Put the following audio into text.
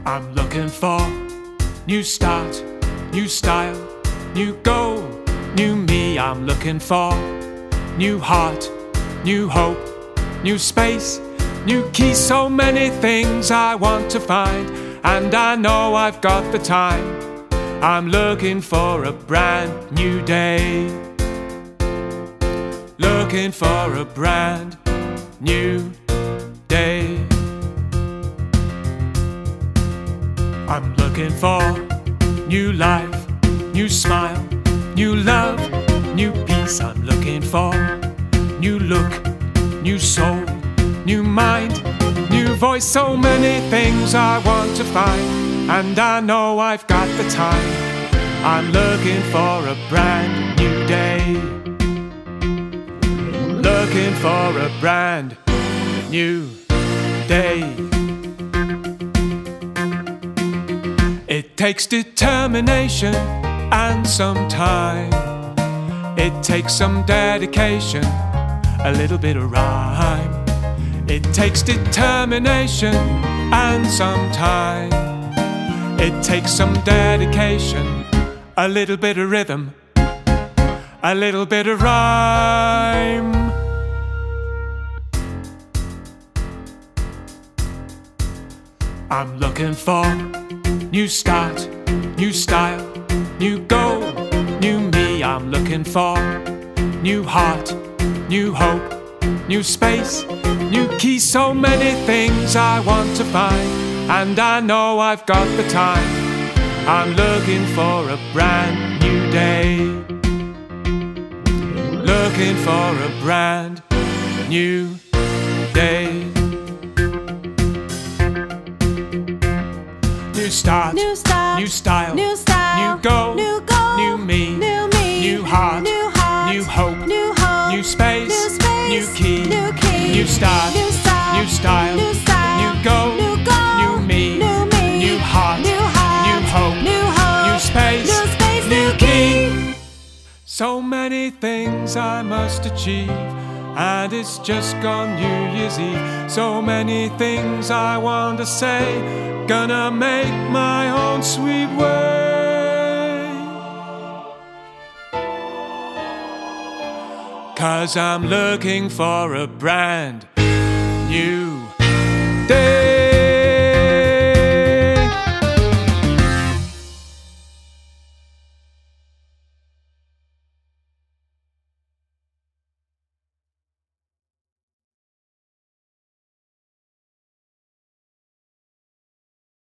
I'm looking for new start, new style, new goal, new me. I'm looking for new heart, new hope, new space, new key. So many things I want to find, and I know I've got the time. I'm looking for a brand new day. Looking for a brand new day. I'm looking for new life, new smile, new love, new peace. I'm looking for new look, new soul, new mind, new voice. So many things I want to find, and I know I've got the time. I'm looking for a brand new day. Looking for a brand new day. It takes determination and some time. It takes some dedication, a little bit of rhyme. It takes determination and some time. It takes some dedication, a little bit of rhythm, a little bit of rhyme. I'm looking for new start, new style, new goal, new me. I'm looking for new heart, new hope, new space, new key. So many things I want to find, and I know I've got the time. I'm looking for a brand new day. Looking for a brand new day. New start, new start, new style, new style, new goal, new goal, new me, new me, new heart, new heart, new hope, new hope, new space, new space, new key, new key, new start, new start, new style, new style, new goal, new goal, new me, new me, new heart, new heart, new hope, new hope, new space, new space, new new key. So many things I must achieve, and it's just gone New Year's Eve. So many things I want to say, gonna make my own sweet way. 'Cause I'm looking for a brand new